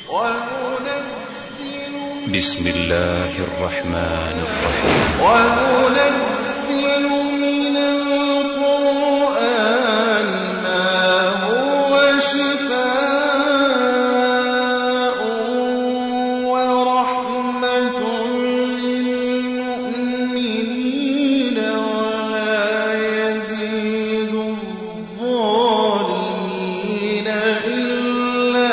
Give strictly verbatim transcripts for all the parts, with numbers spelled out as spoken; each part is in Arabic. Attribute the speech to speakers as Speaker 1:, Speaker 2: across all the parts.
Speaker 1: بسم الله الرحمن الرحيم.
Speaker 2: وننزل من القرآن ما هو شفاء ورحمة للمؤمنين ولا يزيد الظالمين إلا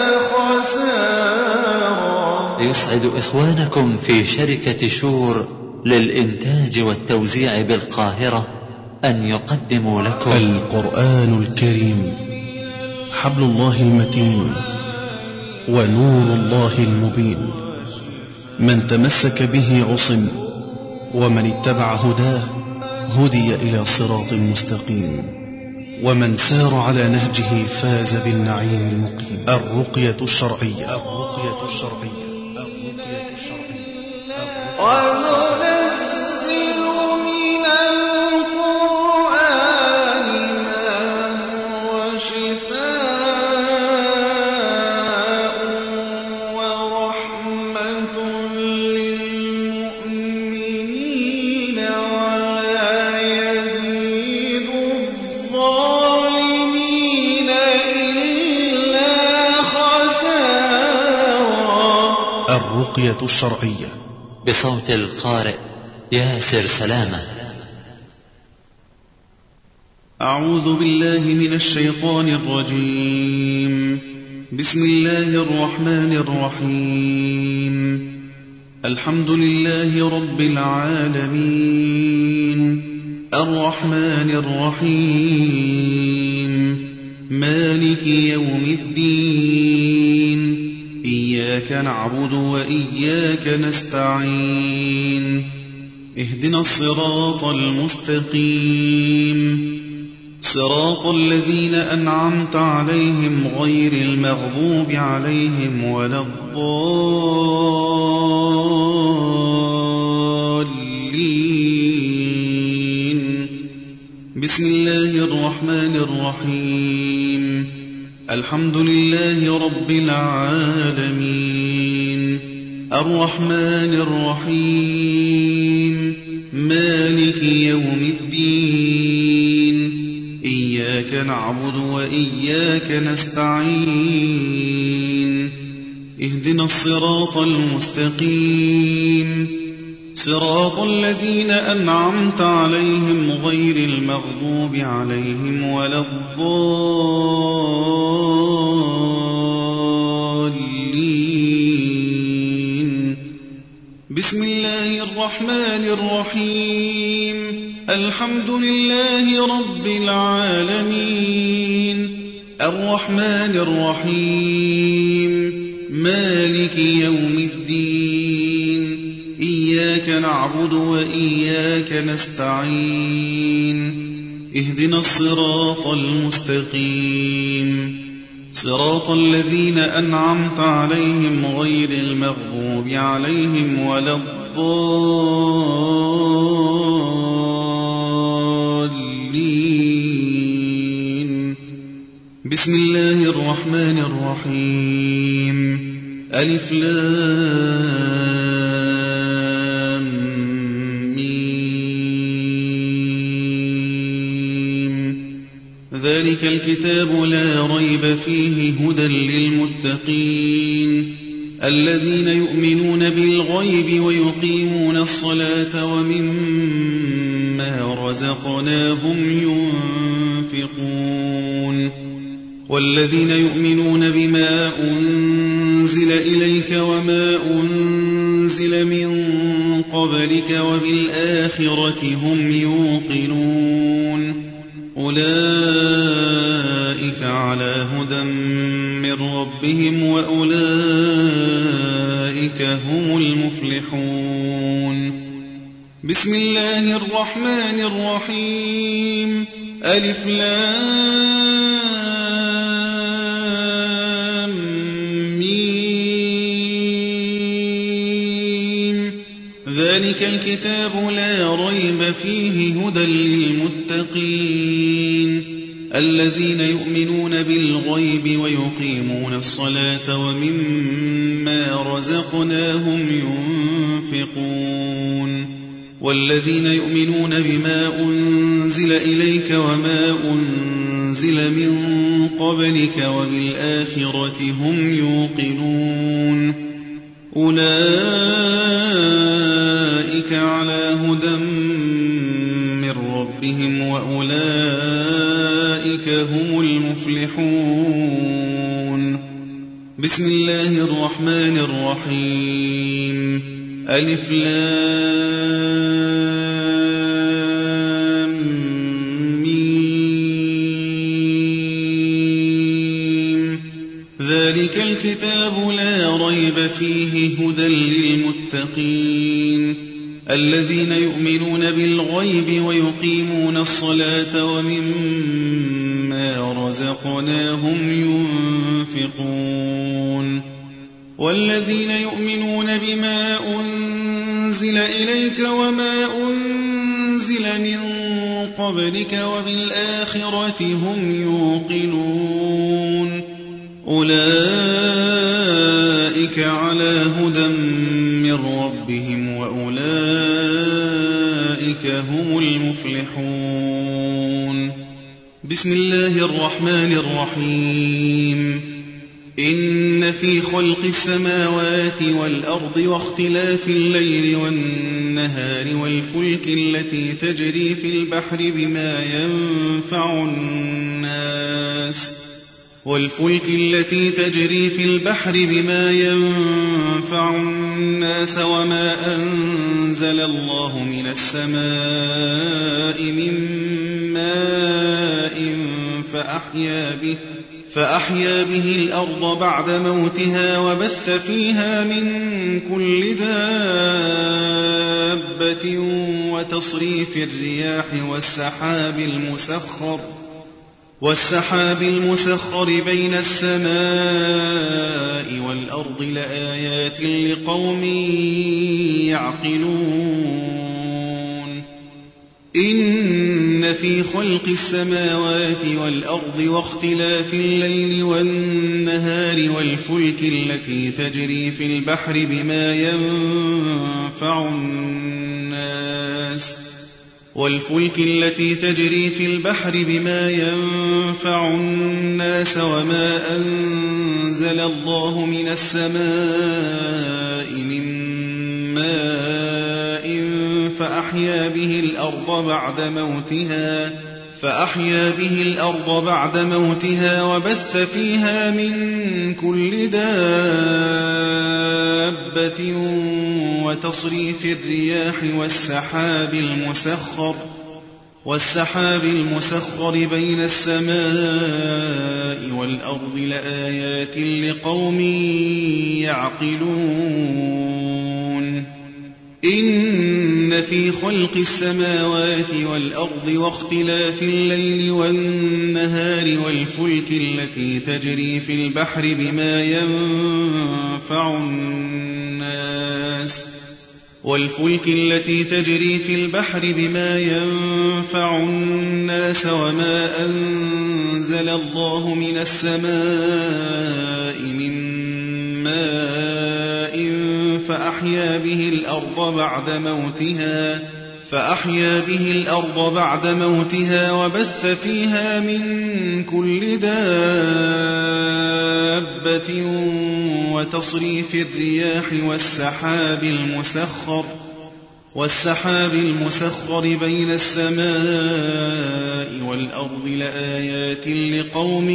Speaker 2: خسارا.
Speaker 3: يسعد إخوانكم في شركة شور للإنتاج والتوزيع بالقاهرة أن يقدموا لكم
Speaker 4: القرآن الكريم حبل الله المتين ونور الله المبين، من تمسك به عصم، ومن اتبع هداه هدي إلى صراط مستقيم، ومن سار على نهجه فاز بالنعيم المقيم. الرقية الشرعية الرقية الشرعية الرقية الشرعية.
Speaker 2: وننزل من القرآن ما هو شفاء ورحمة للمؤمنين ولا يزيد الظالمين إلا خسارا.
Speaker 4: الرقية الشرعية
Speaker 3: بصوت القارئ ياسر سلامة.
Speaker 5: أعوذ بالله من الشيطان الرجيم. بسم الله الرحمن الرحيم. الحمد لله رب العالمين، الرحمن الرحيم، مالك يوم الدين، إياك نعبد وإياك نستعين، اهدنا الصراط المستقيم، صراط الذين أنعمت عليهم غير المغضوب عليهم ولا الضالين. بسم الله الرحمن الرحيم. الحمد لله رب العالمين، الرحمن الرحيم، مالك يوم الدين، إياك نعبد وإياك نستعين، اهدنا الصراط المستقيم، صراط الذين أنعمت عليهم غير المغضوب عليهم ولا الضالين. بسم الله الرحمن الرحيم. الحمد لله رب العالمين، الرحمن الرحيم، مالك يوم الدين، إياك نعبد وإياك نستعين، اهدنا الصراط المستقيم، صراط الذين أنعمت عليهم غير المغضوب عليهم ولا الضالين. بسم الله الرحمن الرحيم. ألف لام ميم. ذلك الكتاب لا ريب فيه هدى للمتقين الذين يؤمنون بالغيب ويقيمون الصلاة ومما رزقناهم ينفقون والذين يؤمنون بما أنزل إليك وما أنزل من قبلك وبالآخرة هم يوقنون أولئك على هدى من ربهم وأولئك هم المفلحون. بسم الله الرحمن الرحيم. ألف لام ميم. ذلك الكتاب لا ريب فيه هدى للمتقين الذين يؤمنون بالغيب ويقيمون الصلاة ومما رزقناهم ينفقون والذين يؤمنون بما أنزل إليك وما أنزل من قبلك وبالآخرة هم يوقنون أولئك على هدى من ربهم وأولئك هم المفلحون. بسم الله الرحمن الرحيم. ألف لام ميم. ذلك الكتاب لا ريب فيه هدى للمتقين الذين يؤمنون بالغيب ويقيمون الصلاة ومما رزقناهم ينفقون والذين يؤمنون بما أنزل إليك وما أنزل من قبلك وبالآخرة هم يوقنون أولئك على هدى من ربهم وأولئك هم المفلحون. بسم الله الرحمن الرحيم. إن في خلق السماوات والأرض واختلاف الليل والنهار والفلك التي تجري في البحر بما ينفع الناس والفلك التي تجري في البحر بما ينفع الناس وما أنزل الله من السماء من ماء فأحيا به فأحيا به الأرض بعد موتها وبث فيها من كل دابة وتصريف الرياح والسحاب المسخر والسحاب المسخر بين السماء والأرض لآيات لقوم يعقلون. إن في خلق السماوات والأرض واختلاف الليل والنهار والفلك التي تجري في البحر بما ينفع الناس والفلك التي تجري في البحر بما ينفع الناس وما أنزل الله من السماء من ماء فأحيا به الأرض بعد موتها فأحيا به الأرض بعد موتها وبث فيها من كل دابة وتصريف الرياح والسحاب المسخر والسحاب المسخر بين السماء والأرض لآيات لقوم يعقلون. إن في خلق السماوات والأرض واختلاف الليل والنهار والفلك التي تجري في البحر بما ينفع الناس والفلك التي تجري في البحر بما ينفع الناس وما أنزل الله من السماء من ماء فأحيا به الأرض بعد موتها فأحيا به الأرض بعد موتها وبث فيها من كل دابة وتصريف الرياح والسحاب المسخر والسحاب المسخر بين السماء والأرض لآيات لقوم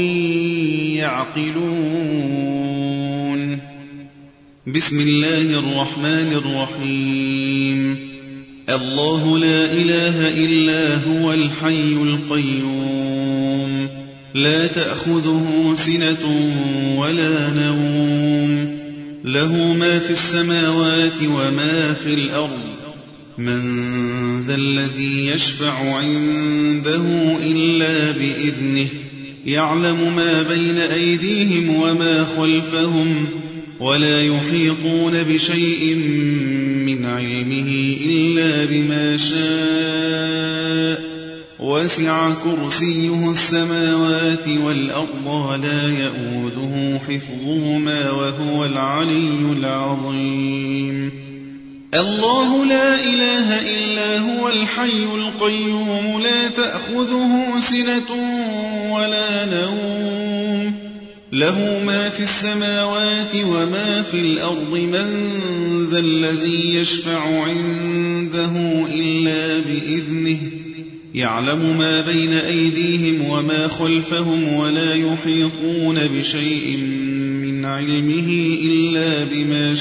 Speaker 5: يعقلون. بسم الله الرحمن الرحيم. الله لا إله إلا هو الحي القيوم لا تأخذه سنة ولا نوم له ما في السماوات وما في الأرض من ذا الذي يشفع عنده إلا بإذنه يعلم ما بين أيديهم وما خلفهم ولا يحيطون بشيء من علمه إلا بما شاء وسع كرسيه السماوات والأرض ولا يئوده حفظهما وهو العلي العظيم. الله لا إله إلا هو الحي القيوم لا تأخذه سنة ولا نوم له ما في السماوات وما في الأرض من ذا الذي يشفع عنده إلا بإذنه يعلم ما بين أيديهم وما خلفهم ولا يحيطون بشيء من علمه إلا بما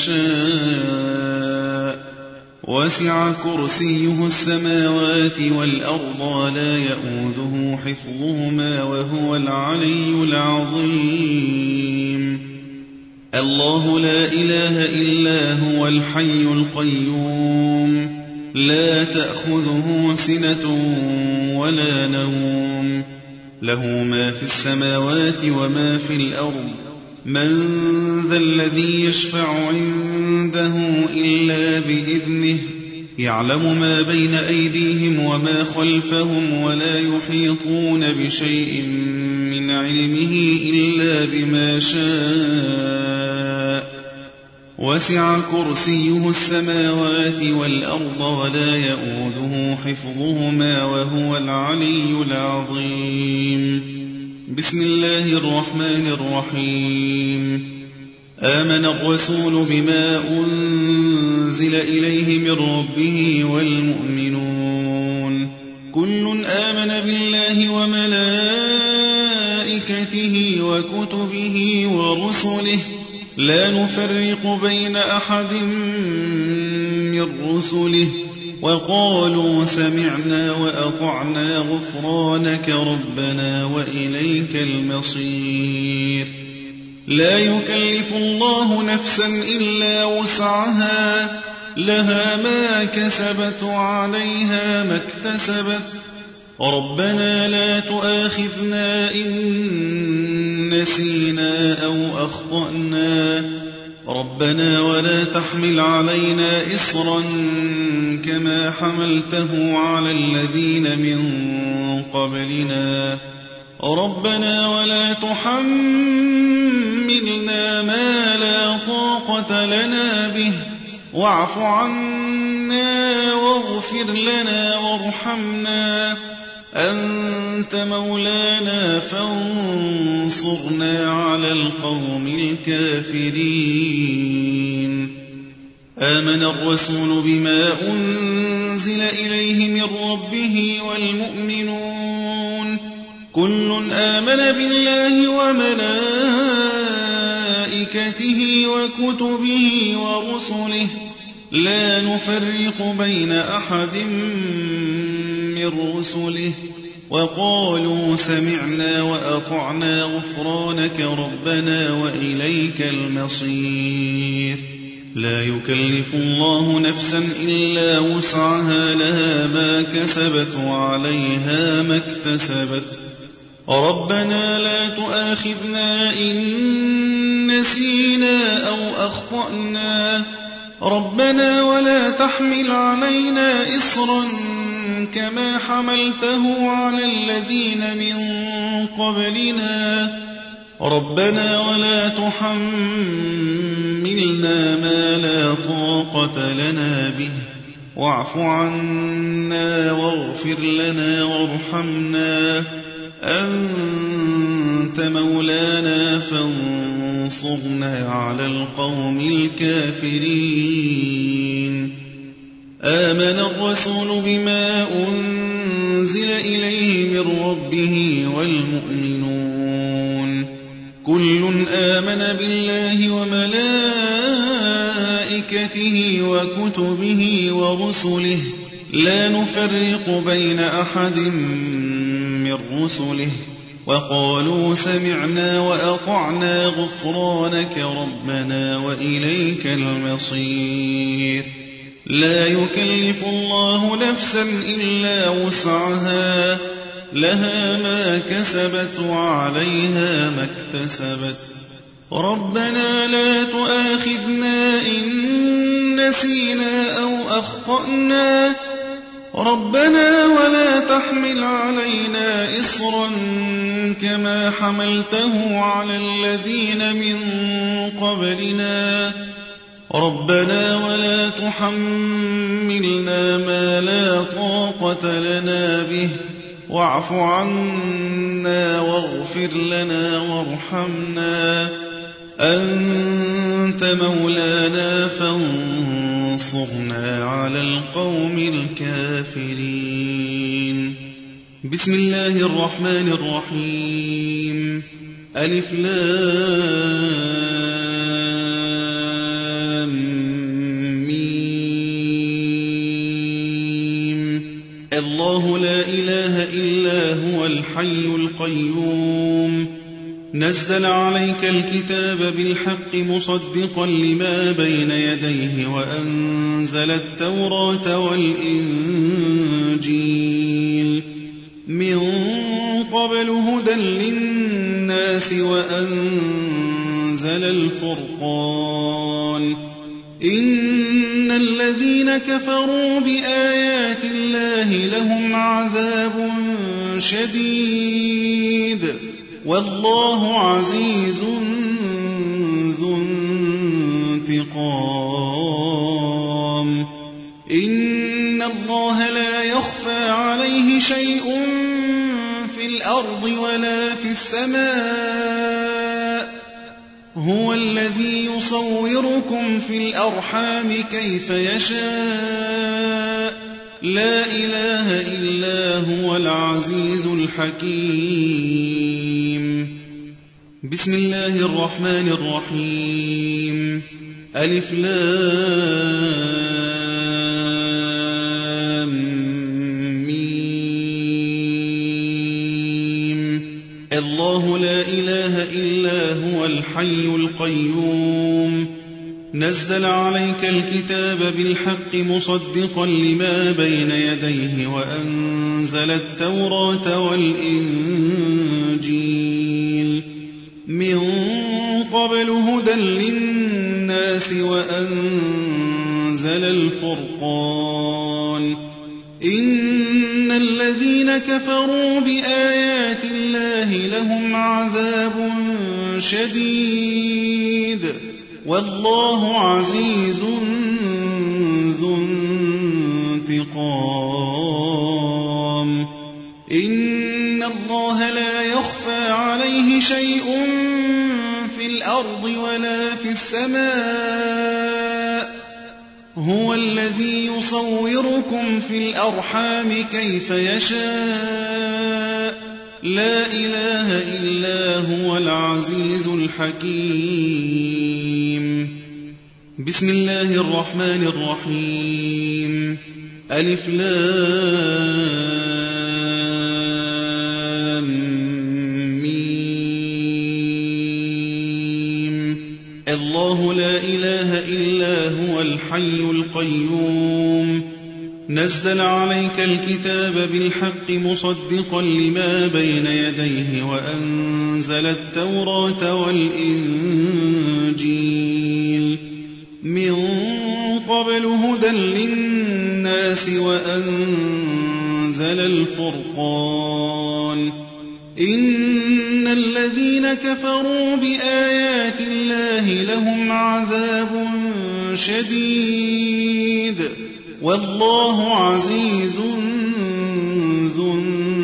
Speaker 5: شاء وسع كرسيه السماوات والأرض ولا يئوده حفظهما وهو العلي العظيم. الله لا إله إلا هو الحي القيوم لا تأخذه سنة ولا نوم له ما في السماوات وما في الأرض من ذا الذي يشفع عنده إلا بإذنه يعلم ما بين أيديهم وما خلفهم ولا يحيطون بشيء من علمه إلا بما شاء وسع كرسيه السماوات والأرض ولا يئوده حفظهما وهو العلي العظيم. بسم الله الرحمن الرحيم. آمن الرسول بما أنزل إليه من ربه والمؤمنون كل آمن بالله وملائكته وكتبه ورسله لا نفرق بين أحد من رسله وقالوا سمعنا وأطعنا غفرانك ربنا وإليك المصير. لا يكلف الله نفسا إلا وسعها لها ما كسبت وعليها ما اكتسبت ربنا لا تؤاخذنا إن نسينا أو أخطأنا ربنا ولا تحمل علينا إصرا كما حملته على الذين من قبلنا ربنا ولا تحملنا ما لا طاقة لنا به واعف عنا واغفر لنا وارحمنا أنت مولانا فانصرنا على القوم الكافرين. آمن الرسول بما أنزل إليه من ربه والمؤمنون كل آمن بالله وملائكته وكتبه ورسله لا نفرق بين أحد من رسله وقالوا سمعنا وأطعنا غفرانك ربنا وإليك المصير. لا يكلف الله نفسا إلا وسعها لها ما كسبت وعليها ما اكتسبت ربنا لا تؤاخذنا إن نسينا أو أخطأنا ربنا ولا تحمل علينا إصرا كما حملته على الذين من قبلنا ربنا ولا تحملنا ما لا طاقة لنا به واعف عنا واغفر لنا وارحمنا أنت مولانا فانصرنا على القوم الكافرين. آمن الرسول بما أنزل إليه من ربه والمؤمنون كل آمن بالله وملائكته وكتبه ورسله لا نفرق بين أحد من رسله وقالوا سمعنا وأطعنا غفرانك ربنا وإليك المصير. لا يكلف الله نفسا إلا وسعها لها ما كسبت وعليها ما اكتسبت ربنا لا تؤاخذنا إن نسينا أو أخطأنا ربنا ولا تحمل علينا إصرا كما حملته على الذين من قبلنا ربنا ولا تحملنا ما لا طاقة لنا به واعف عنا واغفر لنا وارحمنا أنت مولانا فانصرنا على القوم الكافرين. بسم الله الرحمن الرحيم. ألف لام ميم. الله لا إله إلا هو الحي القيوم نزل عليك الكتاب بالحق مصدقا لما بين يديه وأنزل التوراة والإنجيل من قبل هدى للناس وأنزل الفرقان إن الذين كفروا بآيات الله لهم عذاب شديد والله عزيز ذو انتقام. إن الله لا يخفى عليه شيء في الأرض ولا في السماء هو الذي يصوركم في الأرحام كيف يشاء لا إله إلا هو العزيز الحكيم. بسم الله الرحمن الرحيم. ألف لام ميم. الله لا إله إلا هو الحي القيوم نزل عليك الكتاب بالحق مصدقا لما بين يديه وأنزل التوراة والإنجيل من قبل هدى للناس وأنزل الفرقان إن الذين كفروا بآيات الله لهم عذاب شديد والله عزيز ذو انتقام. إن الله لا يخفى عليه شيء في الأرض ولا في السماء هو الذي يصوركم في الأرحام كيف يشاء لا إله إلا هو العزيز الحكيم. بسم الله الرحمن الرحيم. ألف لام ميم. الله لا إله إلا هو الحي القيوم نزل عليك الكتاب بالحق مصدقا لما بين يديه وأنزل التوراة والإنجيل من قبل هدى للناس وأنزل الفرقان إن الذين كفروا بآيات الله لهم عذاب شديد والله عزيز ذو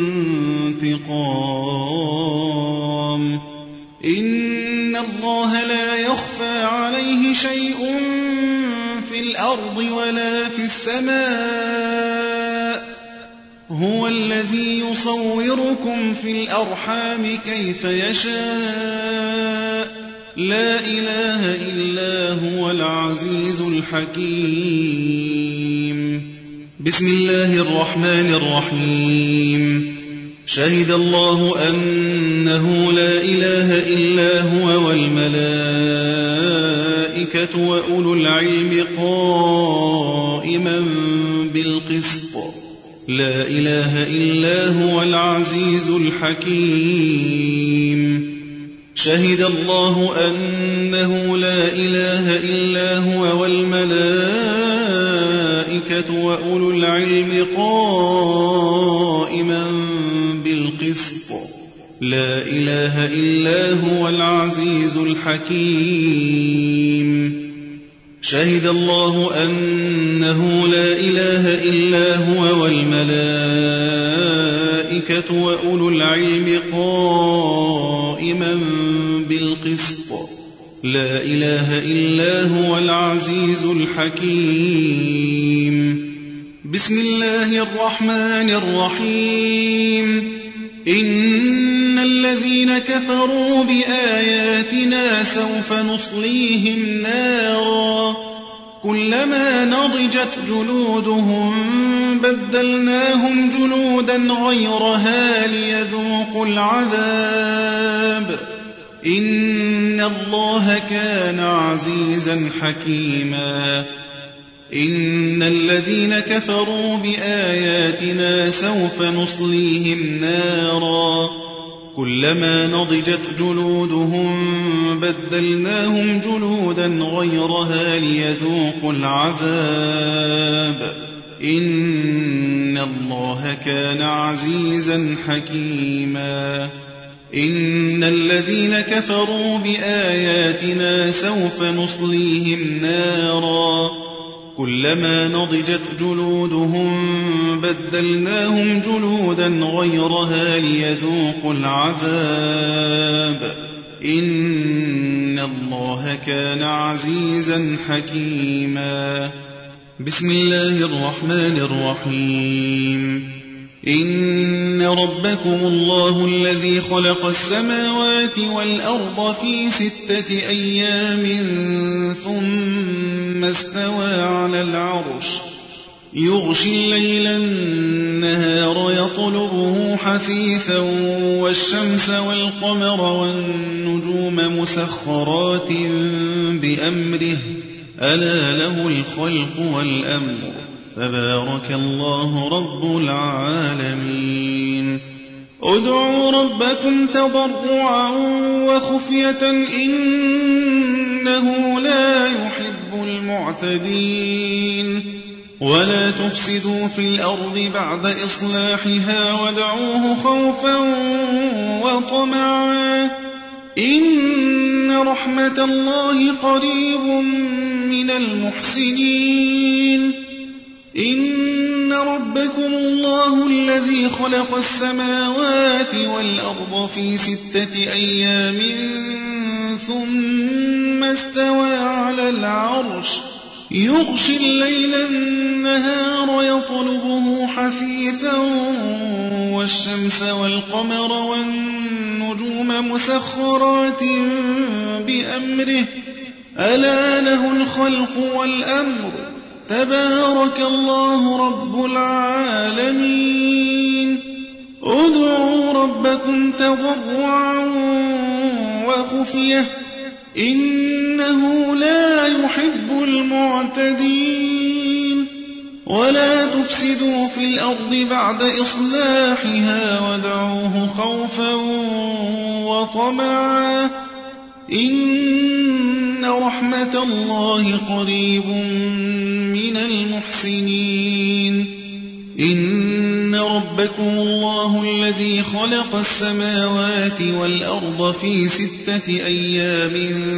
Speaker 5: انتقام. إن الله لا يخفى عليه شيء في الأرض ولا في السماء هو الذي يصوركم في الأرحام كيف يشاء لا إله إلا هو العزيز الحكيم. بسم الله الرحمن الرحيم. شهد الله أنه لا إله إلا هو والملائكة وأولو العلم قائما بالقسط لا إله إلا هو العزيز الحكيم. شهد الله أنه لا إله إلا هو والملائكة وأولو العلم العلم قائما بالقسط لا إله إلا هو العزيز الحكيم شهد الله أنه لا إله إلا هو والملائكة وأولو العلم قائما بالقسط لا إله إلا هو العزيز الحكيم بسم الله الرحمن الرحيم إن الذين كفروا بآياتنا سوف نصليهم نارا كلما نضجت جلودهم بدلناهم جلودا غيرها ليذوقوا العذاب إن الله كان عزيزا حكيما إن الذين كفروا بآياتنا سوف نصليهم نارا كلما نضجت جلودهم بدلناهم جلودا غيرها ليذوقوا العذاب إن الله كان عزيزا حكيما إن الذين كفروا بآياتنا سوف نصليهم نارا كلما نضجت جلودهم بدلناهم جلودا غيرها ليذوقوا العذاب إن الله كان عزيزا حكيما بسم الله الرحمن الرحيم إن ربكم الله الذي خلق السماوات والأرض في ستة أيام ثم استوى على العرش يغشي الليل النهار يطلبه حثيثا والشمس والقمر والنجوم مسخرات بأمره ألا له الخلق والأمر تبارك الله رب العالمين ادعوا ربكم تضرعا وخفية إنه لا يحب المعتدين ولا تفسدوا في الأرض بعد إصلاحها وادعوه خوفا وطمعا إن رحمة الله قريب من المحسنين إن ربكم الله الذي خلق السماوات والأرض في ستة أيام ثم استوى على العرش يغشي الليل النهار يطلبه حثيثا والشمس والقمر والنجوم مسخرات بأمره ألا له الخلق والأمر تبارك الله رب العالمين ادعوا ربكم تضرعا وخفية إنه لا يحب المعتدين ولا تفسدوا في الأرض بعد إصلاحها وادعوه خوفا وطمعا إن رحمة الله قريب من المحسنين إن ربكم الله الذي خلق السماوات والأرض في ستة أيام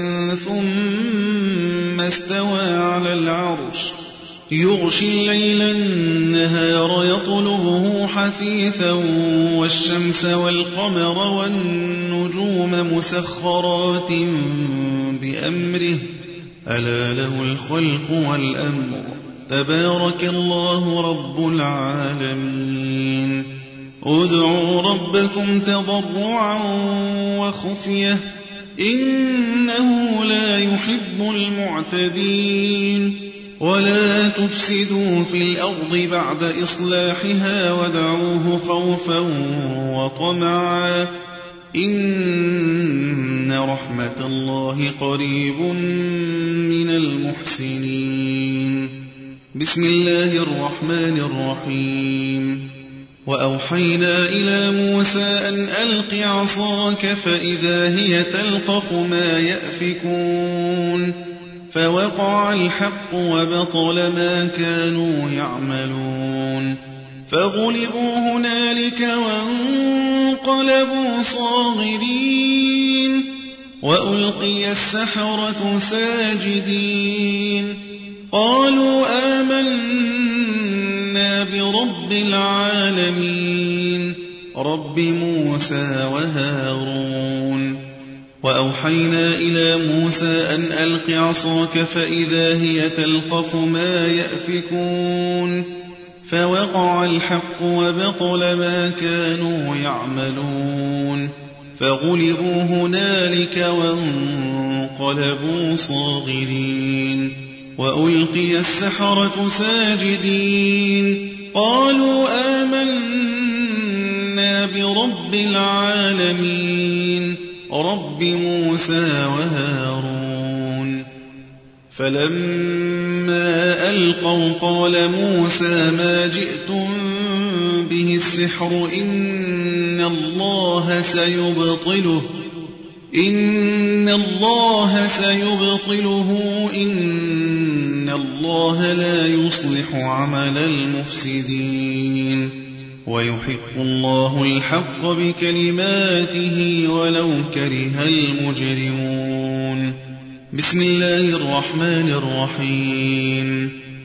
Speaker 5: ثم استوى على العرش يغشي الليل النهار يطلبه حثيثا والشمس والقمر والنجوم مسخرات بأمره ألا له الخلق والأمر تبارك الله رب العالمين ادعوا ربكم تضرعا وخفية إنه لا يحب المعتدين ولا تفسدوا في الأرض بعد إصلاحها وادعوه خوفا وطمعا إن رحمة الله قريب من المحسنين بسم الله الرحمن الرحيم وأوحينا إلى موسى أن ألق عصاك فإذا هي تلقف ما يأفكون فوقع الحق وبطل ما كانوا يعملون فغلبوا هنالك وانقلبوا صاغرين وألقي السحرة ساجدين قالوا آمنا برب العالمين رب موسى وهارون وأوحينا إلى موسى أن ألق عصاك فإذا هي تلقف ما يأفكون فوقع الحق وبطل ما كانوا يعملون فغلبوا هنالك وانقلبوا صاغرين وألقي السحرة ساجدين قالوا آمنا برب العالمين رب موسى وهارون فلما ألقوا قال موسى ما جئتم به السحر إن الله سيبطله إن الله سيبطله إن الله لا يصلح عمل المفسدين ويحق الله الحق بكلماته ولو كره المجرمون بسم الله الرحمن الرحيم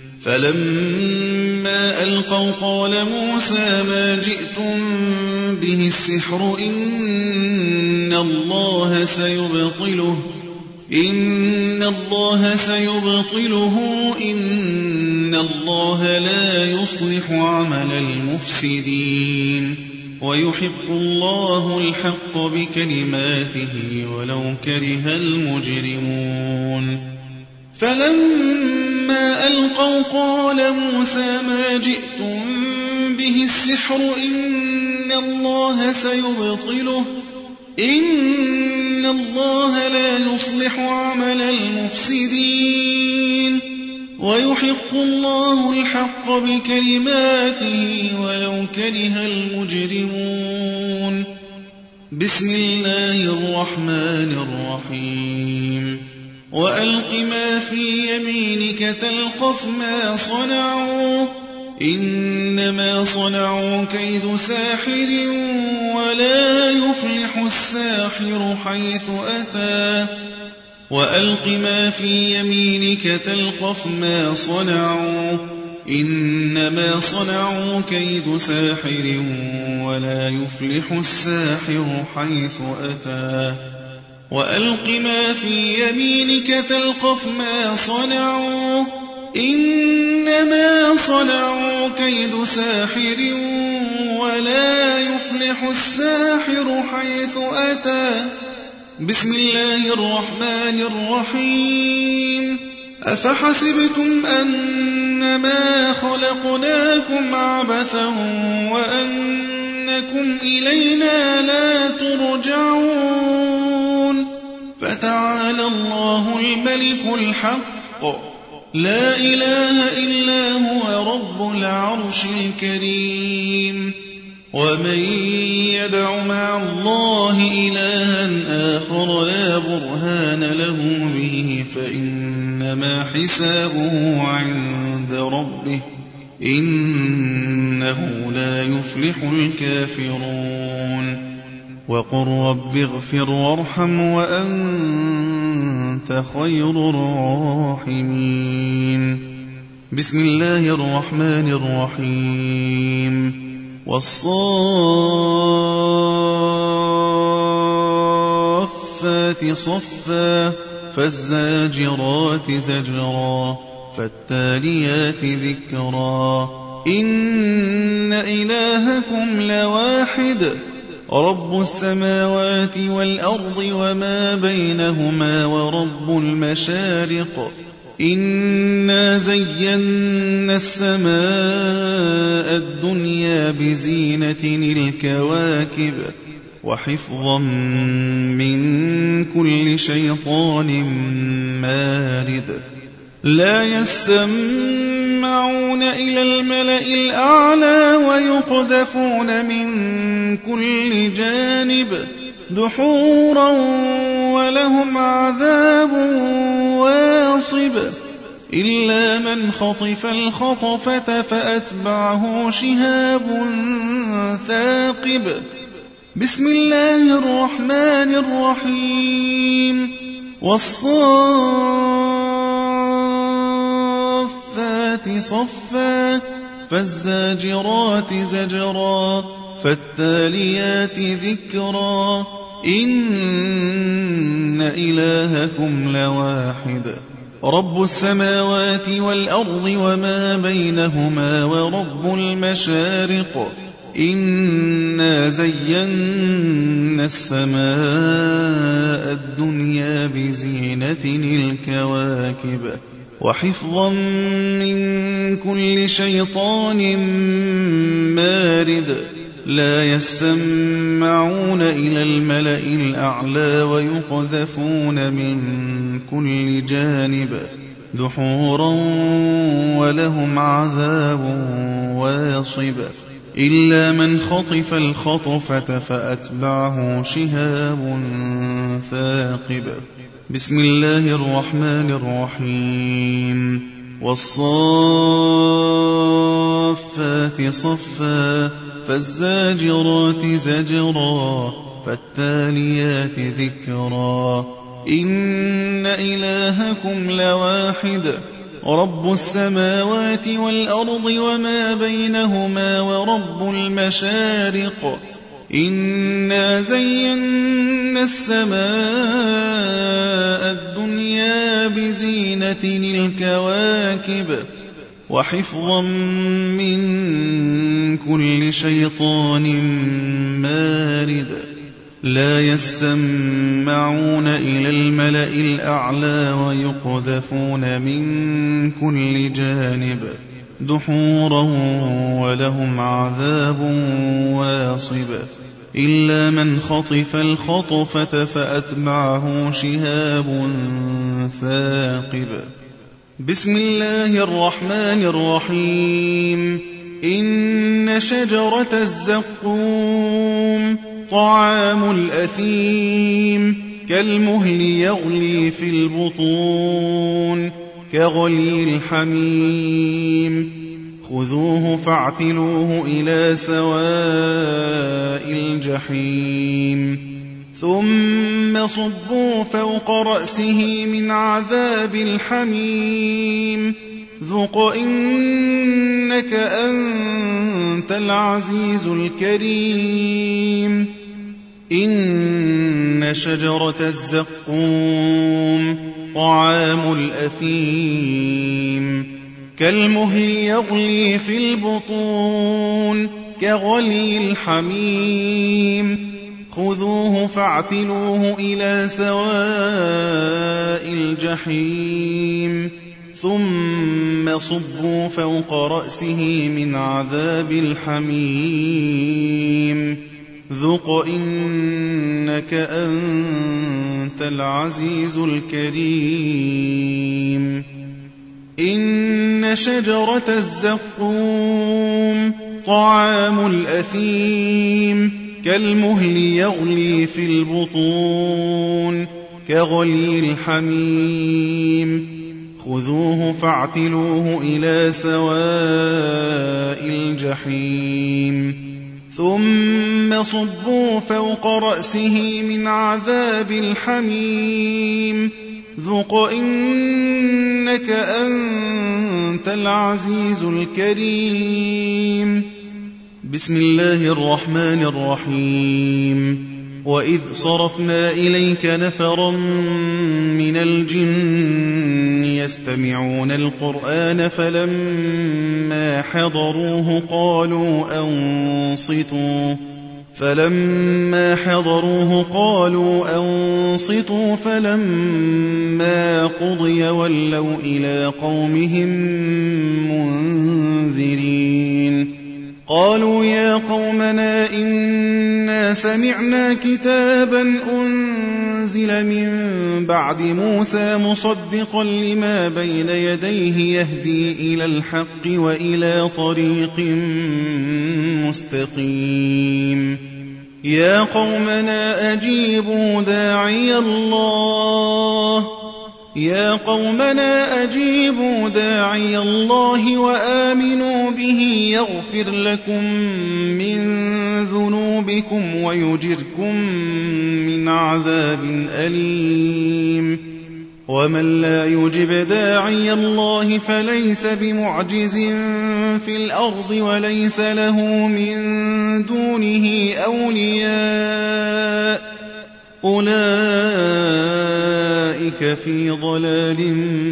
Speaker 5: فلما ألقوا قال موسى ما جئتم به السحر إن الله سيبطله إن الله سيبطله إن الله لا يصلح عمل المفسدين ويحق الله الحق بكلماته ولو كره المجرمون فلما ألقوا قال موسى ما جئتم به السحر إن الله سيبطله إن الله لا يصلح عمل المفسدين ويحق الله الحق بكلماته ولو كره المجرمون بسم الله الرحمن الرحيم وألق ما في يمينك تلقف ما صنعوا إنما صنعوا كيد ساحر ولا يفلح الساحر حيث أتى وألق ما في يمينك تلقف ما صنعوا إنما صنعوا كيد ساحر ولا يفلح الساحر حيث أتى وألق ما في يمينك تلقف ما صنعوا إنما صنعوا كيد ساحر ولا يفلح الساحر حيث أتى بسم الله الرحمن الرحيم أفحسبتم أنما خلقناكم عبثا وأنكم إلينا لا ترجعون فتعالى الله الملك الحق لا إله إلا هو رب العرش الكريم ومن يدع مع الله إلها آخر لا برهان له به فإنما حسابه عند ربه إنه لا يفلح الكافرون وقل رب اغفر وارحم وأنت خير الراحمين بسم الله الرحمن الرحيم والصافات صفا فالزاجرات زجرا فالتاليات ذكرا إن إلهكم لواحد رب السماوات والأرض وما بينهما ورب المشارق إنا زينا السماء الدنيا بزينة الكواكب وحفظا من كل شيطان مارد لا يسمعون إلى الملأ الأعلى ويقذفون من كل جانب دحورا ولهم عذاب واصب واصب إلا من خطف الخطفة فأتبعه شهاب ثاقب بسم الله الرحمن الرحيم والصافات صفا فالزاجرات زجرا فالتاليات ذكرا إن إلهكم لواحد رب السماوات والأرض وما بينهما ورب المشارق إنا زينا السماء الدنيا بزينة الكواكب وحفظا من كل شيطان مارد لا يسمعون إلى الملأ الأعلى ويقذفون من كل جانب دحورا ولهم عذاب واصب إلا من خطف الخطفة فأتبعه شهاب ثاقب بسم الله الرحمن الرحيم والصافات صفا فالزاجرات زجرا فالتاليات ذكرا إن إلهكم لواحد رب السماوات والأرض وما بينهما ورب المشارق إنا زينا السماء الدنيا بزينة الكواكب وحفظا من كل شيطان مارد لا يسمعون إلى الملأ الأعلى ويقذفون من كل جانب دحورا ولهم عذاب واصب إلا من خطف الخطفة فأتبعه شهاب ثاقب بسم الله الرحمن الرحيم إن شجرة الزقوم طعام الأثيم كالمهل يغلي في البطون كغلي الحميم خذوه فاعتلوه إلى سواء الجحيم ثم صبوا فوق رأسه من عذاب الحميم ذق إنك أنت العزيز الكريم إن شجرة الزقوم طعام الأثيم كالمهل يغلي في البطون كغلي الحميم خذوه فاعتلوه إلى سواء الجحيم ثم صبوا فوق رأسه من عذاب الحميم ذق إنك أنت العزيز الكريم إن شجرة الزقوم طعام الأثيم كالمهل يغلي في البطون كغلي الحميم خذوه فاعتلوه إلى سواء الجحيم ثم صبوا فوق رأسه من عذاب الحميم ذق إنك أنت العزيز الكريم بسم الله الرحمن الرحيم وإذ صرفنا إليك نفرا من الجن يستمعون القرآن فلما حضروه قالوا أنصتوا فلما حضروه قالوا أنصتوا فلما قضي ولوا إلى قومهم منذرين قالوا يا قومنا إنا سمعنا كتابا أنزل من بعد موسى مصدقا لما بين يديه يهدي إلى الحق وإلى طريق مستقيم يا قومنا أجيبوا داعي الله يا قومنا أجيبوا داعي الله وآمنوا به يغفر لكم من ذنوبكم ويجركم من عذاب أليم ومن لا يجب داعي الله فليس بمعجز في الأرض وليس له من دونه أولياء أولئك في ضلال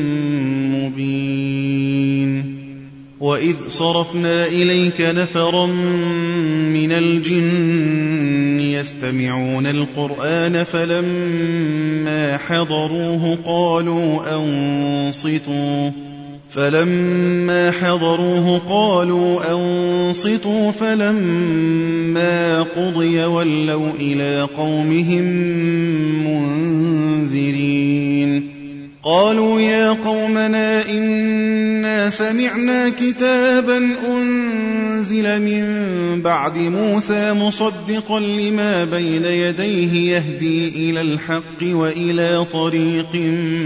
Speaker 5: مبين وإذ صرفنا إليك نفرا من الجن يستمعون القرآن فلما حضروه قالوا أنصتوا فلما حضروه قالوا أنصتوا فلما قضي ولوا إلى قومهم منذرين قالوا يا قومنا إنا سمعنا كتابا أنزل من بعد موسى مصدقا لما بين يديه يهدي إلى الحق وإلى طريق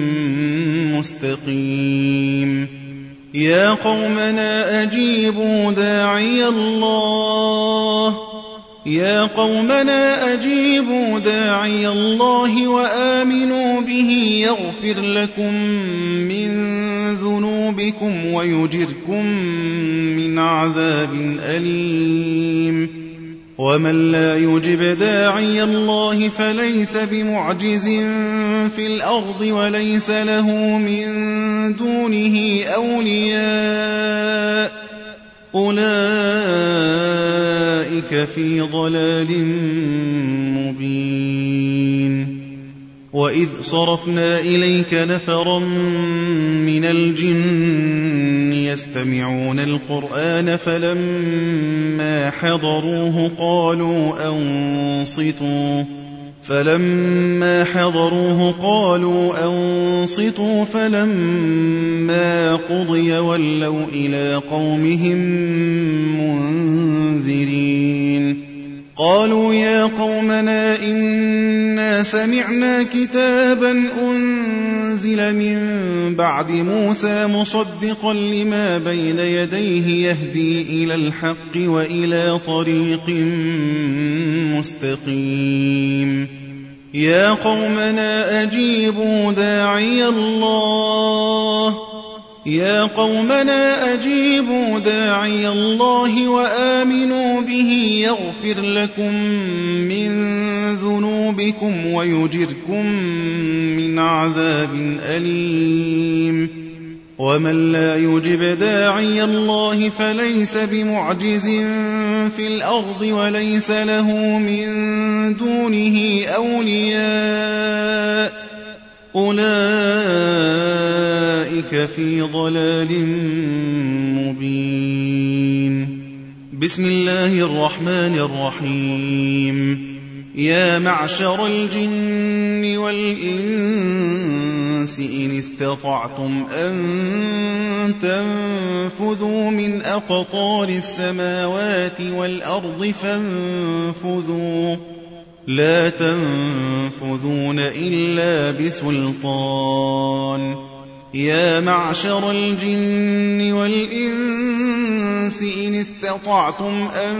Speaker 5: مستقيم يا قومنا أجيبوا داعي الله يا قومنا أجيبوا داعي الله وآمنوا به يغفر لكم من ذنوبكم ويجركم من عذاب أليم ومن لا يجب داعي الله فليس بمعجز في الأرض وليس له من دونه أولياء أولئك في ضلال مبين وإذ صرفنا إليك نفرا من الجن يستمعون القرآن فلما حضروه قالوا أنصتوا فلما حضروه قالوا أنصتوا فلما قضي ولوا إلى قومهم منذرين قالوا يا قومنا إنا سمعنا كتابا أنزل من بعد موسى مصدقا لما بين يديه يهدي إلى الحق وإلى طريق مستقيم يا قومنا أجيبوا داعي الله يا قومنا أجيبوا داعي الله وآمنوا به يغفر لكم من ذنوبكم ويجركم من عذاب أليم ومن لا يجب داعي الله فليس بمعجز في الأرض وليس له من دونه أولياء أولئك في ضلال مبين بسم الله الرحمن الرحيم يا معشر الجن والإنس إن استطعتم أن تنفذوا من أقطار السماوات والأرض فانفذوا لا تنفذون إلا بسلطان يا معشر الجن والإنس إن استطعتم أن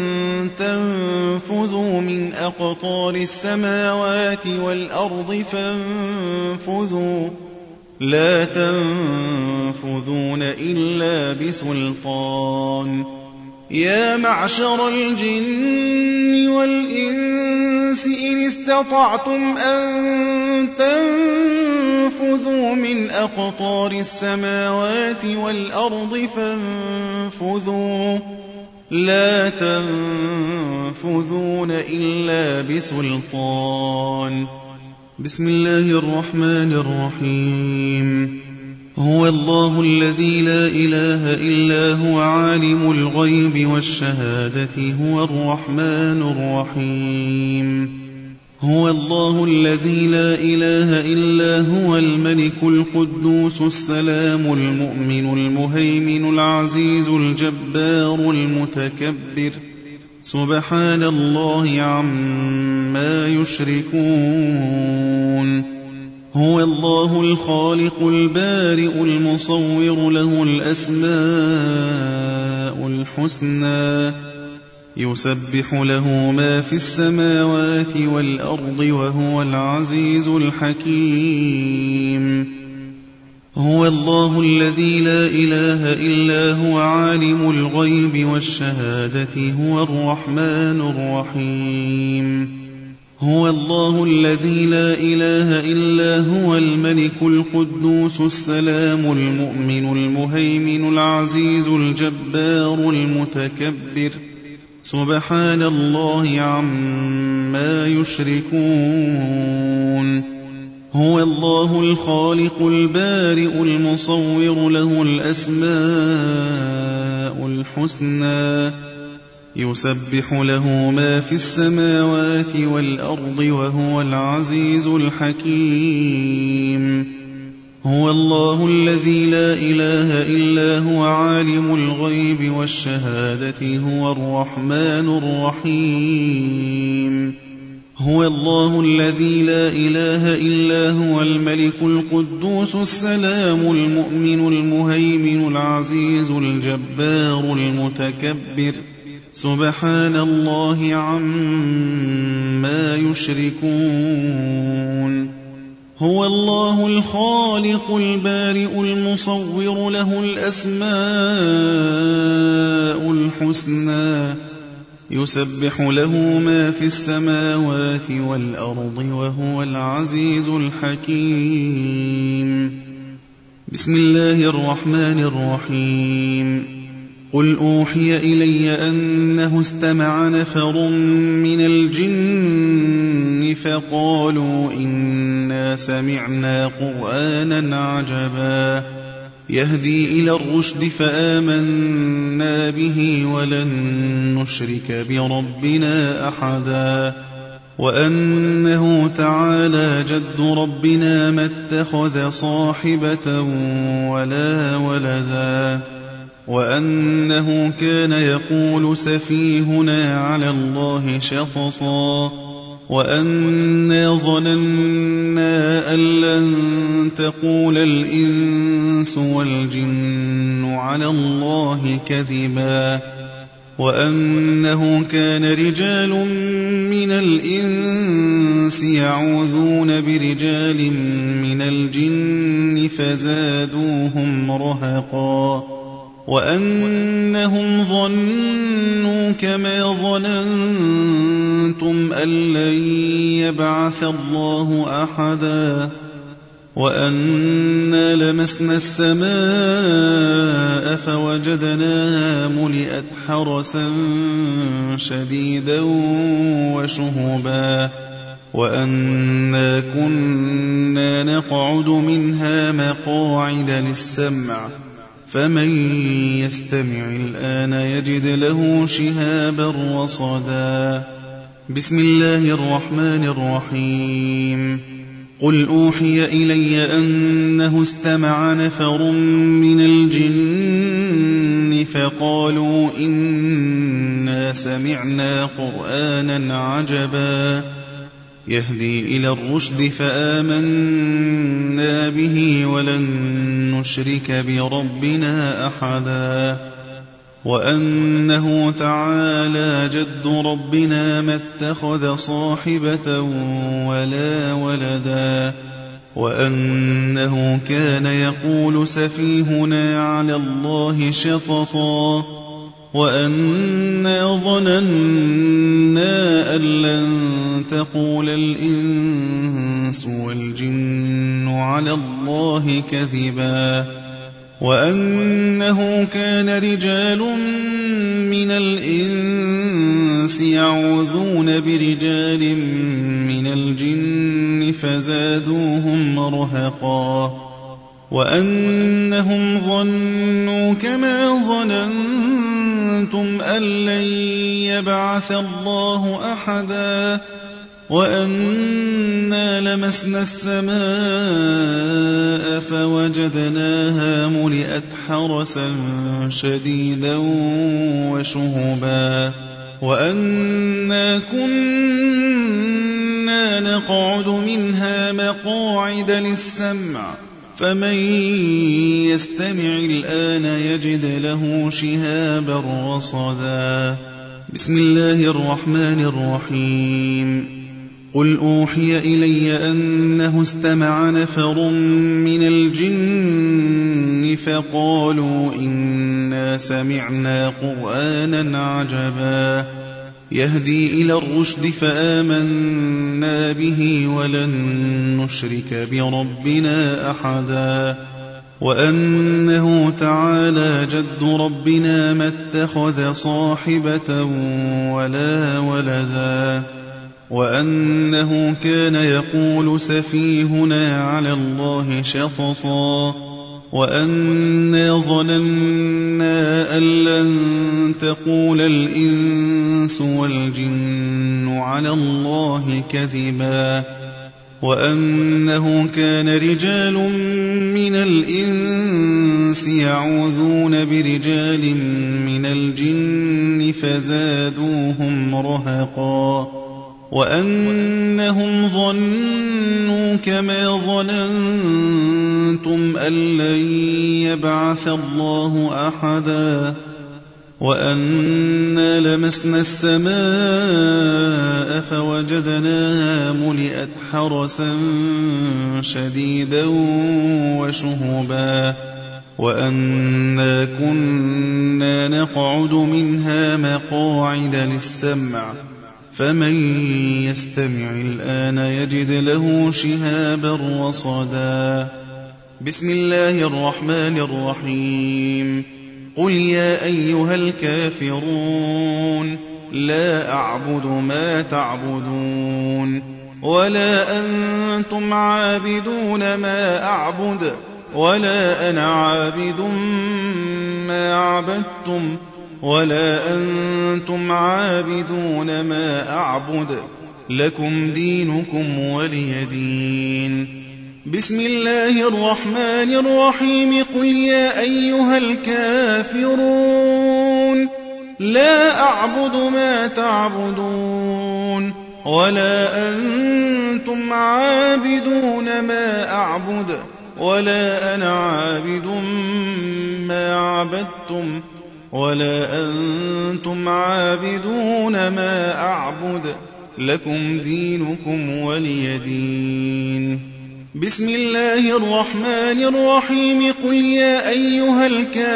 Speaker 5: تنفذوا من أقطار السماوات والأرض فانفذوا لا تنفذون إلا بسلطان يا معشر الجن والإنس إن استطعتم أن تنفذوا من أقطار السماوات والأرض فانفذوا لا تنفذون إلا بسلطان بسم الله الرحمن الرحيم هو الله الذي لا إله إلا هو عالم الغيب والشهادة هو الرحمن الرحيم هو الله الذي لا إله إلا هو الملك القدوس السلام المؤمن المهيمن العزيز الجبار المتكبر سبحان الله عما يشركون هو الله الخالق البارئ المصور له الأسماء الحسنى يسبح له ما في السماوات والأرض وهو العزيز الحكيم هو الله الذي لا إله إلا هو عالم الغيب والشهادة هو الرحمن الرحيم هو الله الذي لا إله إلا هو الملك القدوس السلام المؤمن المهيمن العزيز الجبار المتكبر سبحان الله عما يشركون هو الله الخالق البارئ المصور له الأسماء الحسنى يسبح له ما في السماوات والأرض وهو العزيز الحكيم هو الله الذي لا إله إلا هو عالم الغيب والشهادة هو الرحمن الرحيم هو الله الذي لا إله إلا هو الملك القدوس السلام المؤمن المهيمن العزيز الجبار المتكبر سبحان الله عما يشركون هو الله الخالق البارئ المصور له الأسماء الحسنى يسبح له ما في السماوات والأرض وهو العزيز الحكيم بسم الله الرحمن الرحيم قل أوحي إلي أنه استمع نفر من الجن فقالوا إنا سمعنا قرآنا عجبا يهدي إلى الرشد فآمنا به ولن نشرك بربنا أحدا وأنه تعالى جد ربنا ما اتخذ صاحبة ولا ولدا وأنه كان يقول سفيهنا على الله شططا وأنا ظننا أن لن تقول الإنس والجن على الله كذبا وأنه كان رجال من الإنس يعوذون برجال من الجن فزادوهم رهقا وأنهم ظنوا كما ظننتم أن لن يبعث الله أحدا وأنا لمسنا السماء فوجدناها ملئت حرسا شديدا وشهبا وأنا كنا نقعد منها مقاعد للسمع فمن يستمع الآن يجد له شهابا رصدا بسم الله الرحمن الرحيم قل أوحي إلي أنه استمع نفر من الجن فقالوا إنا سمعنا قرآنا عجبا يهدي إلى الرشد فآمنا به ولن نشرك بربنا أحدا وأنه تعالى جد ربنا ما اتخذ صاحبة ولا ولدا وأنه كان يقول سفيهنا على الله شططا وأنا ظننا أن لن تقول الإنس والجن على الله كذبا وأنه كان رجال من الإنس يعوذون برجال من الجن فزادوهم رهقا وأنهم ظنوا كما ظننتم أن لن يبعث الله أحدا وأنا لمسنا السماء فوجدناها ملئت حرسا شديدا وشهبا وأنا كنا كنا نقعد منها مقاعد للسمع فمن يستمع الآن يجد له شهابا رصدا. بسم الله الرحمن الرحيم. قل أوحي إلي أنه استمع نفر من الجن فقالوا إنا سمعنا قرآنا عجبا يهدي إلى الرشد فآمنا به ولن نشرك بربنا أحدا وأنه تعالى جد ربنا ما اتخذ صاحبة ولا ولدا وأنه كان يقول سفيهنا على الله شططا وأنا ظننا أن لن تقول الإنس والجن على الله كذبا وأنه كان رجال من الإنس يعوذون برجال من الجن فزادوهم رهقا وأنهم ظنوا كما ظننتم أن لن يبعث الله أحدا وأنا لمسنا السماء فوجدناها ملئت حرسا شديدا وشهبا وأنا كنا نقعد منها مقاعد للسمع فمن يستمع الآن يجد له شهابا رصدا. بسم الله الرحمن الرحيم. قل يا أيها الكافرون لا أعبد ما تعبدون ولا أنتم عابدون ما أعبد ولا أنا عابد ما عبدتم ولا أنتم عابدون ما أعبد لكم دينكم ولي دين. بسم الله الرحمن الرحيم. قل يا أيها الكافرون لا أعبد ما تعبدون ولا أنتم عابدون ما أعبد ولا أنا عابد ما عبدتم ولا أنتم عابدون ما أعبد لكم دينكم ولي دين. بسم الله الرحمن الرحيم. قل يا أيها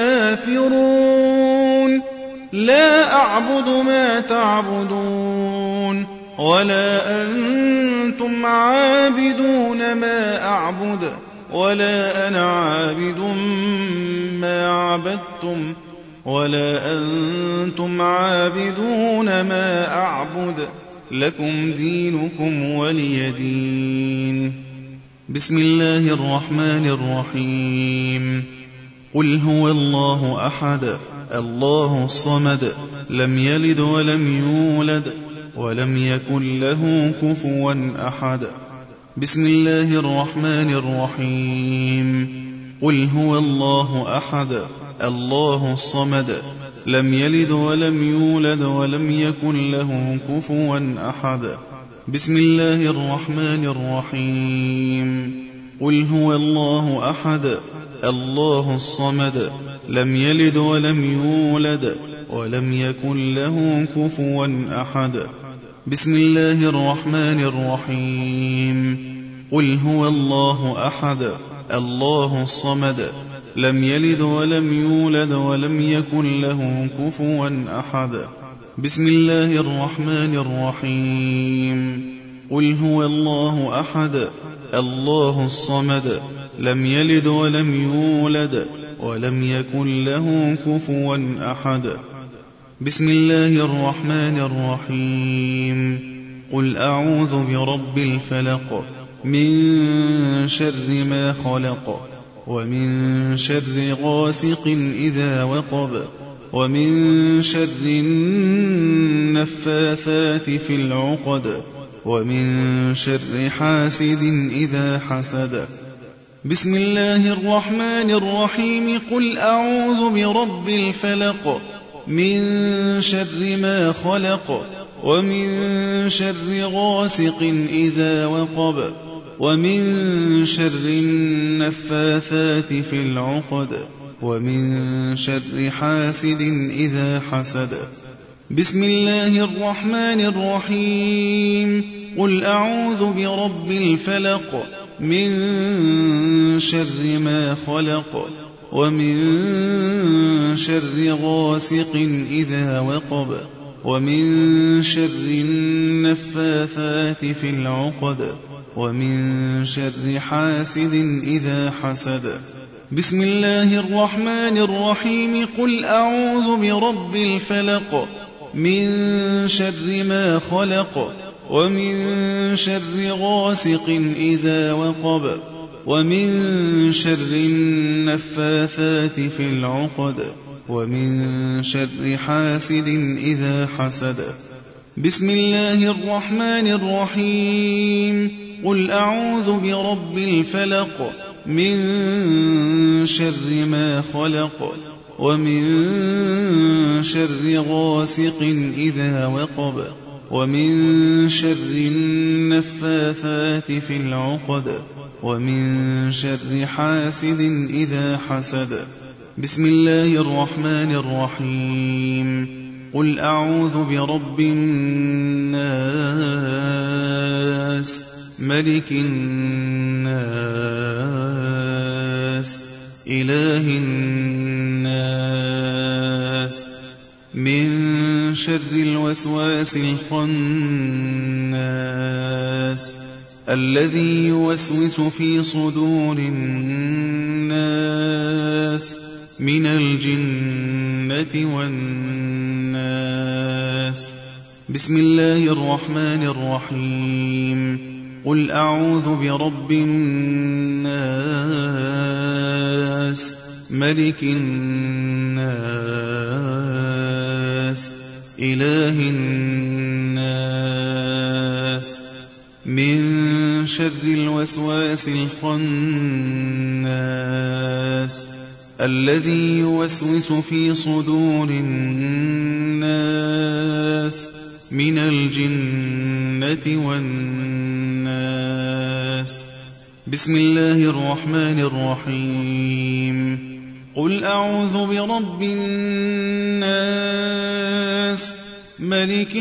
Speaker 5: الكافرون لا أعبد ما تعبدون ولا أنتم عابدون ما أعبد ولا أنا عابد ما عبدتم ولا أنتم عابدون ما أعبد لكم دينكم ولي دين. بسم الله الرحمن الرحيم. قل هو الله أحد الله الصمد لم يلد ولم يولد ولم يكن له كفوا أحد. بسم الله الرحمن الرحيم. قل هو الله أحد الله الصمد لم يلد ولم يولد ولم يكن له كفوا أحد. بسم الله الرحمن الرحيم. قل هو الله أحد الله الصمد لم يلد ولم يولد ولم يكن له كفوا أحد. بسم الله الرحمن الرحيم. قل هو الله أحد الله الصمد لم يلد ولم يولد ولم يكن له كفوا أحد. بسم الله الرحمن الرحيم. قل هو الله أحد الله الصمد لم يلد ولم يولد ولم يكن له كفوا أحد. بسم الله الرحمن الرحيم. قل أعوذ برب الفلق من شر ما خلق ومن شر غاسق إذا وقب ومن شر النفاثات في العقد ومن شر حاسد إذا حسد. بسم الله الرحمن الرحيم. قل أعوذ برب الفلق من شر ما خلق ومن شر غاسق إذا وقب ومن شر النفاثات في العقد ومن شر حاسد إذا حسد. بسم الله الرحمن الرحيم. قل أعوذ برب الفلق من شر ما خلق ومن شر غاسق إذا وقب ومن شر النفاثات في العقد ومن شر حاسد إذا حسد. بسم الله الرحمن الرحيم. قل أعوذ برب الفلق من شر ما خلق ومن شر غاسق إذا وقب ومن شر النفاثات في العقد ومن شر حاسد إذا حسد. بسم الله الرحمن الرحيم. قل أعوذ برب الفلق من شر ما خلق ومن شر غاسق إذا وقب ومن شر النفاثات في العقد ومن شر حاسد إذا حسد. بسم الله الرحمن الرحيم. قل أعوذ برب الناس ملك الناس إله الناس من شر الوسواس الخناس الذي يوسوس في صدور الناس من الجنة والناس. بسم الله الرحمن الرحيم. قل أعوذ برب الناس ملك الناس إله الناس من شر الوسواس الخناس الذي يوسوس في صدور الناس من الجنة والناس. بسم الله الرحمن الرحيم. قل أعوذ برب الناس ملك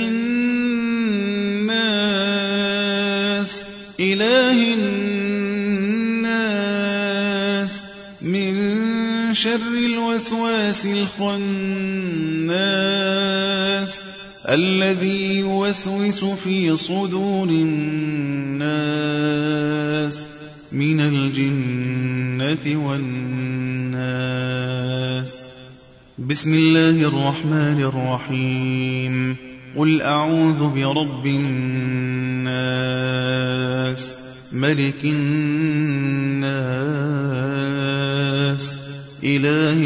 Speaker 5: الناس إله الناس من شر الوسواس الخناس الذي يوسوس في صدور الناس من الجنة والناس. بسم الله الرحمن الرحيم. قل أعوذ برب الناس ملك الناس إله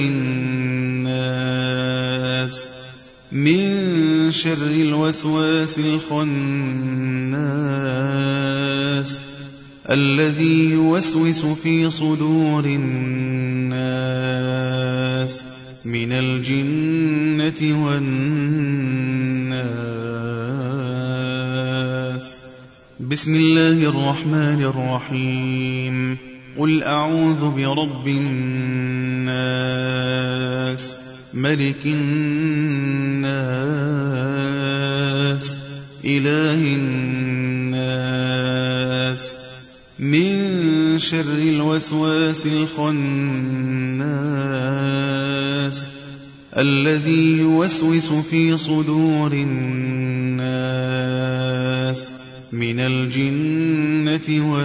Speaker 5: الناس من شر الوسواس الخناس الذي يوسوس في صدور الناس من الجنة والناس. بسم الله الرحمن الرحيم. قل أعوذ برب الناس ملك الناس إله الناس من شر الوسواس الخناس الذي يوسوس في صدور الناس من الجنة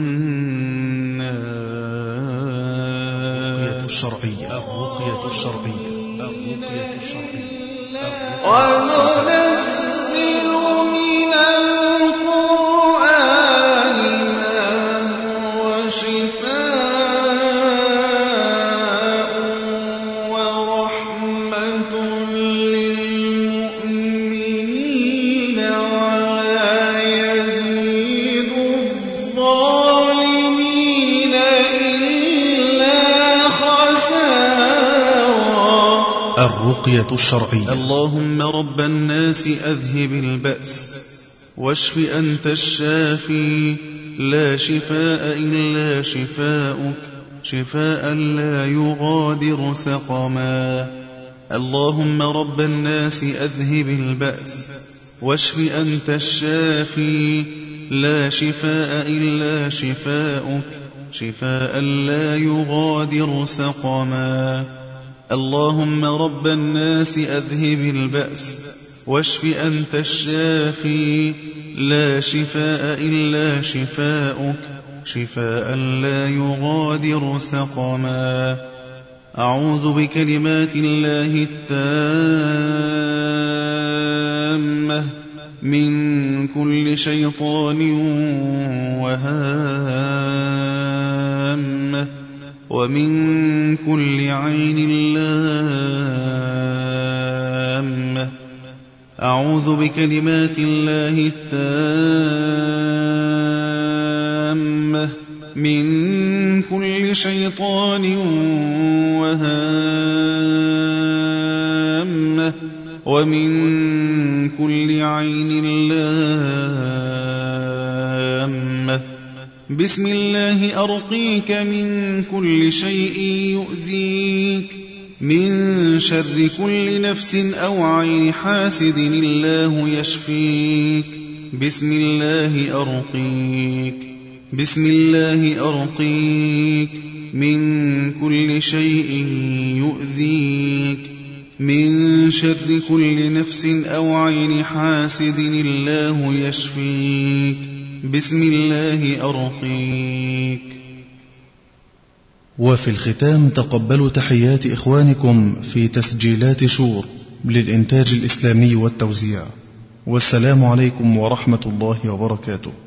Speaker 5: والناس.
Speaker 4: الشرعية الرقية الشرعية الرقية الشرعية
Speaker 2: وننزل من القرآن ما هو شفاء ورحمة للمؤمنين ولا يزيد الظالمين إلا خسارا.
Speaker 4: الرقية الشرعية.
Speaker 5: اللهم رب الناس أذهب البأس واشف أنت الشافي لا شفاء إلا شفاؤك شفاء لا يغادر سقما. اللهم رب الناس أذهب البأس واشف أنت الشافي لا شفاء إلا شفاؤك شفاء لا يغادر سقما. اللهم رب الناس أذهب البأس واشف أنت الشافي لا شفاء إلا شفاؤك شفاء لا يغادر سقما. أعوذ بكلمات الله التامة من كل شيطان وهامة ومن كل عين لامة. أعوذ بكلمات الله التامة من كل شيطان وهامة ومن كل عين لامة. بسم الله أرقيك من كل شيء يؤذيك من شر كل نفس أو عين حاسد الله يشفيك. بسم الله أرقيك بسم الله أرقيك من كل شيء يؤذيك من شر كل نفس أو عين حاسد الله يشفيك. بسم الله أرقيك.
Speaker 4: وفي الختام تقبلوا تحيات إخوانكم في تسجيلات شور للإنتاج الإسلامي والتوزيع، والسلام عليكم ورحمة الله وبركاته.